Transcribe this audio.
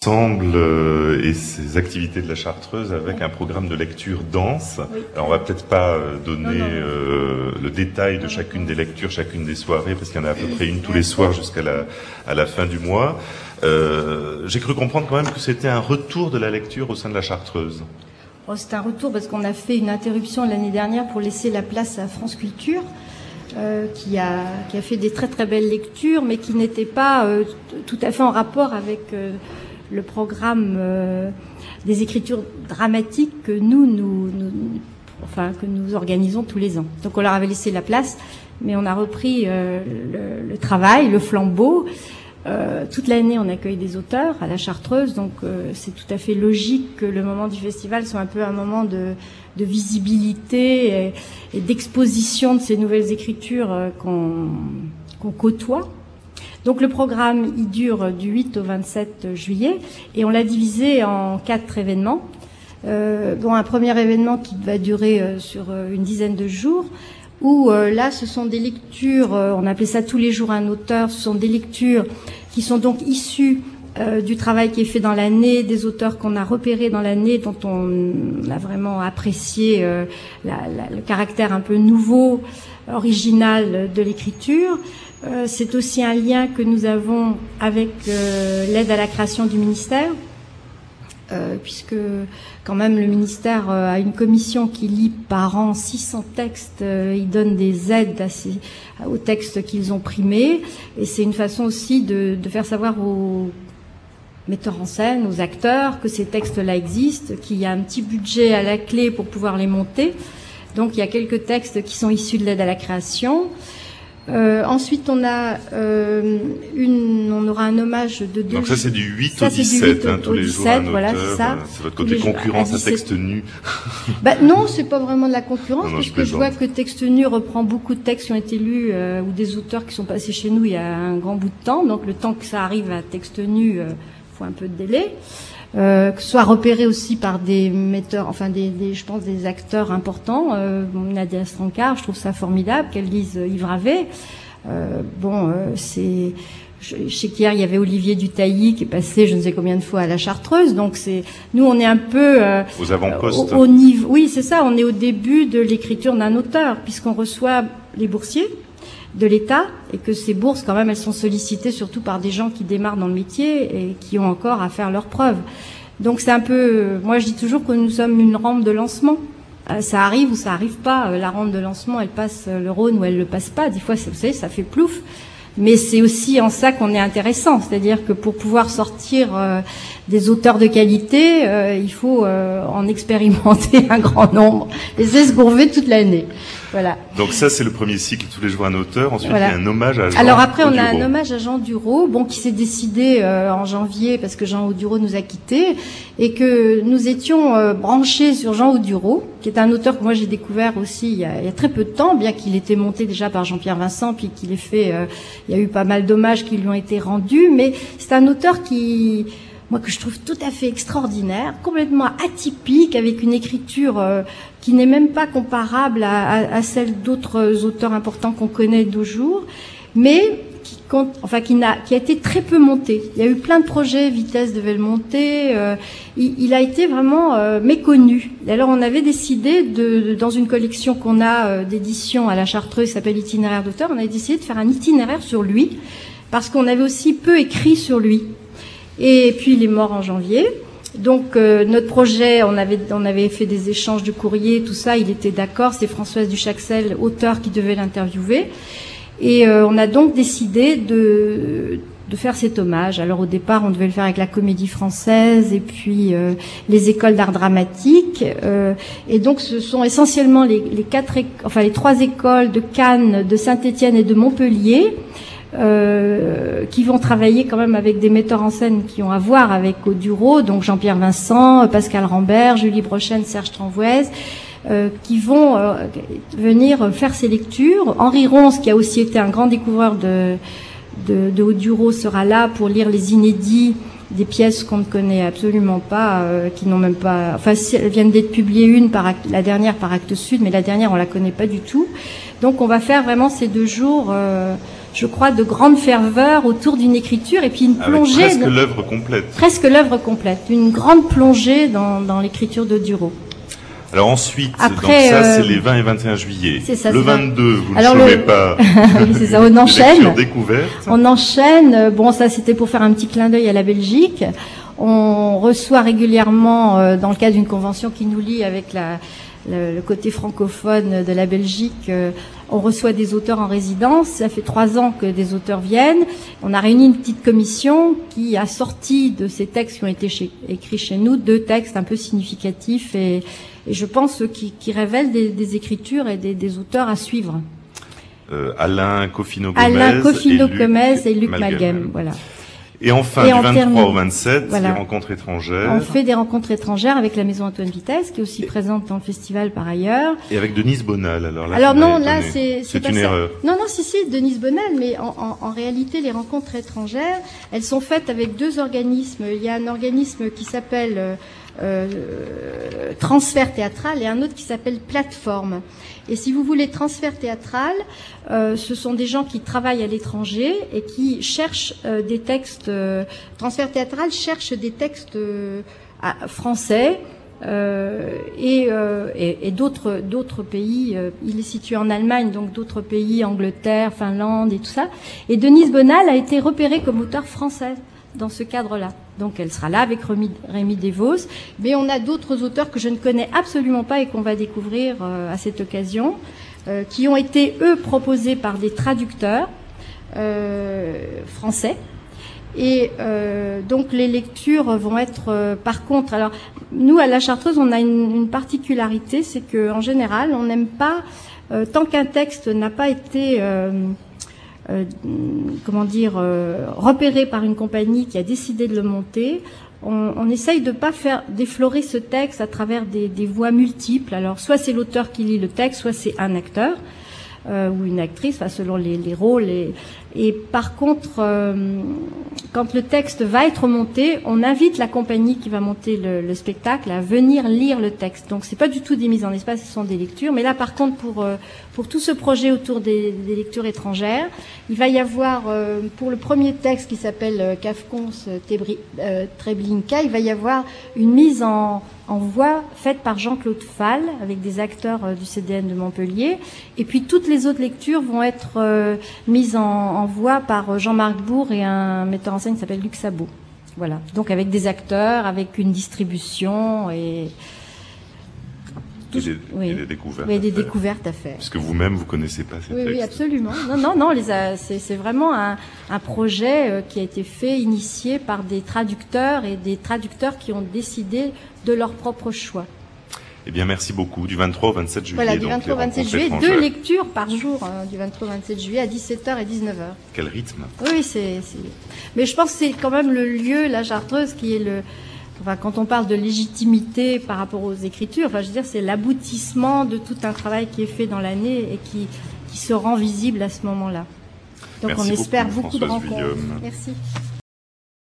ensemble et ces activités de la Chartreuse avec un programme de lecture dense. Oui. Alors on va peut-être pas donner Non. le détail de chacune des lectures, chacune des soirées, parce qu'il y en a à peu près une tous les soirs jusqu'à la fin du mois. J'ai cru comprendre quand même que c'était un retour de la lecture au sein de la Chartreuse. Oh, c'est un retour parce qu'on a fait une interruption l'année dernière pour laisser la place à France Culture, qui a fait des très très belles lectures, mais qui n'était pas tout à fait en rapport avec le programme des écritures dramatiques que nous organisons tous les ans. Donc on leur avait laissé la place, mais on a repris le travail, le flambeau. Toute l'année, on accueille des auteurs à la Chartreuse, donc c'est tout à fait logique que le moment du festival soit un peu un moment de visibilité et d'exposition de ces nouvelles écritures qu'on côtoie. Donc le programme, il dure du 8 au 27 juillet et on l'a divisé en 4 événements. Dont un premier événement qui va durer sur une dizaine de jours, où là, ce sont des lectures, on appelait ça tous les jours un auteur, ce sont des lectures qui sont donc issues du travail qui est fait dans l'année, des auteurs qu'on a repérés dans l'année, dont on a vraiment apprécié le caractère un peu nouveau, original de l'écriture. C'est aussi un lien que nous avons avec l'aide à la création du ministère, puisque quand même le ministère a une commission qui lit par an 600 textes, ils donnent des aides aux textes qu'ils ont primés, et c'est une façon aussi de faire savoir aux metteurs en scène, aux acteurs, que ces textes-là existent, qu'il y a un petit budget à la clé pour pouvoir les monter. Donc il y a quelques textes qui sont issus de l'aide à la création. Ensuite, on aura un hommage de deux. Donc ça, c'est du 8 au 17, tous les jours un auteur. Voilà, c'est ça. C'est votre côté concurrence à texte nu. Non, c'est pas vraiment de la concurrence, non, parce que je vois que Texte Nu reprend beaucoup de textes qui ont été lus ou des auteurs qui sont passés chez nous il y a un grand bout de temps. Donc le temps que ça arrive à Texte Nu, faut un peu de délai. Que ce soit repéré aussi par des metteurs, enfin je pense des acteurs importants. Nadia Strankar, je trouve ça formidable qu'elle lise Yves Ravet. Je sais qu'hier il y avait Olivier Dutailly qui est passé je ne sais combien de fois à la Chartreuse. Donc nous on est un peu aux avant-postes. Au niveau, oui c'est ça, on est au début de l'écriture d'un auteur puisqu'on reçoit les boursiers de l'État et que ces bourses, quand même, elles sont sollicitées surtout par des gens qui démarrent dans le métier et qui ont encore à faire leurs preuves. Donc c'est un peu, moi je dis toujours que nous sommes une rampe de lancement. Ça arrive ou ça arrive pas. La rampe de lancement, elle passe le Rhône ou elle le passe pas. Des fois, vous savez, ça fait plouf. Mais c'est aussi en ça qu'on est intéressant, c'est-à-dire que pour pouvoir sortir des auteurs de qualité, il faut en expérimenter un grand nombre et s'esgourver toute l'année. Voilà. Donc ça, c'est le premier cycle, tous les jours un auteur. Ensuite, voilà. Il y a un hommage à Jean. Alors après, on a Audureau. un hommage à Jean Audureau, qui s'est décidé en janvier parce que Jean Audureau nous a quittés et que nous étions branchés sur Jean Audureau, qui est un auteur que moi j'ai découvert aussi il y a très peu de temps, bien qu'il était monté déjà par Jean-Pierre Vincent, puis qu'il ait fait, il y a eu pas mal d'hommages qui lui ont été rendus, mais c'est un auteur que je trouve tout à fait extraordinaire, complètement atypique, avec une écriture qui n'est même pas comparable à celle d'autres auteurs importants qu'on connaît de nos jours, mais qui a été très peu monté. Il y a eu plein de projets, Vitesse devait le monter, il a été vraiment méconnu. Et alors on avait décidé dans une collection qu'on a d'édition à la Chartreuse qui s'appelle Itinéraire d'auteur, on avait décidé de faire un itinéraire sur lui, parce qu'on avait aussi peu écrit sur lui. Et puis il est mort en janvier. Donc notre projet, on avait fait des échanges de courriers, tout ça, il était d'accord, c'est Françoise Duchaxel, auteur, qui devait l'interviewer. Et on a donc décidé de faire cet hommage. Alors au départ, on devait le faire avec la Comédie Française et puis les écoles d'art dramatique. Et donc ce sont essentiellement les 3 écoles de Cannes, de Saint-Étienne et de Montpellier. Qui vont travailler quand même avec des metteurs en scène qui ont à voir avec Audureau, donc Jean-Pierre Vincent, Pascal Rambert, Julie Brochen, Serge Tranvoise, qui vont venir faire ces lectures. Henri Ronce, qui a aussi été un grand découvreur de Audureau, sera là pour lire les inédits des pièces qu'on ne connaît absolument pas, qui n'ont même pas... Enfin, elles viennent d'être publiées, la dernière par Actes Sud, mais la dernière, on la connaît pas du tout. Donc, on va faire vraiment ces 2 jours... je crois, de grande ferveur autour d'une écriture et puis une plongée. Avec presque l'œuvre complète. Presque l'œuvre complète. Une grande plongée dans l'écriture de Dureau. Alors ensuite, après, donc ça c'est les 20 et 21 juillet. C'est ça, le 22, vous ne alors chômez pas. Oui, c'est ça, on enchaîne. Lecture découverte. On enchaîne. Bon, ça c'était pour faire un petit clin d'œil à la Belgique. On reçoit régulièrement, dans le cadre d'une convention qui nous lie avec le côté francophone de la Belgique, on reçoit des auteurs en résidence. Ça fait 3 ans que des auteurs viennent. On a réuni une petite commission qui a sorti de ces textes qui ont été écrits chez nous 2 textes un peu significatifs et je pense qui révèlent des écritures et des auteurs à suivre. Alain Coffino-Gomez et Luc Maghem, voilà. Et enfin, du 23 au 27, voilà. Les rencontres étrangères. On fait des rencontres étrangères avec la Maison Antoine Vitesse, qui est aussi présente dans le festival par ailleurs. Et avec Denise Bonal, alors là. Alors non, là c'est une erreur. Non, si, Denise Bonal, mais en réalité, les rencontres étrangères, elles sont faites avec 2 organismes. Il y a un organisme qui s'appelle Transfert Théâtral et un autre qui s'appelle Plateforme. Et si vous voulez, Transfert Théâtral, ce sont des gens qui travaillent à l'étranger et qui cherchent des textes. Transfert Théâtral cherche des textes français et d'autres pays. Il est situé en Allemagne, donc d'autres pays, Angleterre, Finlande et tout ça. Et Denise Bonal a été repérée comme auteure française dans ce cadre-là. Donc elle sera là avec Rémi Devos. Mais on a d'autres auteurs que je ne connais absolument pas et qu'on va découvrir à cette occasion, qui ont été, eux, proposés par des traducteurs français. Et donc les lectures vont être, par contre, alors nous à la Chartreuse, on a une particularité, c'est que en général, on n'aime pas tant qu'un texte n'a pas été repéré par une compagnie qui a décidé de le monter, on essaye de pas faire déflorer ce texte à travers des voix multiples. Alors soit c'est l'auteur qui lit le texte, soit c'est un acteur ou une actrice, enfin, selon les rôles. Et par contre, quand le texte va être monté, on invite la compagnie qui va monter le spectacle à venir lire le texte. Donc c'est pas du tout des mises en espace, ce sont des lectures. Mais là, par contre, pour tout ce projet autour des lectures étrangères, il va y avoir, pour le premier texte qui s'appelle Kafkons Treblinka, il va y avoir une mise en voix faite par Jean-Claude Fall avec des acteurs du CDN de Montpellier. Et puis toutes les autres lectures vont être mises en voix par Jean-Marc Bourg et un metteur en scène qui s'appelle Luc Sabot. Voilà. Donc avec des acteurs, avec une distribution et des découvertes. Oui, des découvertes à faire. Parce que vous-même, vous connaissez pas ces textes. Oui, absolument. Non, c'est vraiment un projet qui a été fait, initié par des traducteurs et des traducteurs qui ont décidé de leur propre choix. Eh bien, merci beaucoup. Du 23 au 27 juillet. Voilà, du 23 au 27 juillet, 2 lectures par jour, du 23 au 27 juillet à 17h et 19h. Quel rythme. Oui, mais je pense que c'est quand même le lieu, la Chartreuse, qui est quand on parle de légitimité par rapport aux écritures, je veux dire, c'est l'aboutissement de tout un travail qui est fait dans l'année et qui se rend visible à ce moment-là. Donc merci on espère beaucoup de rencontres. Guillaume. Merci.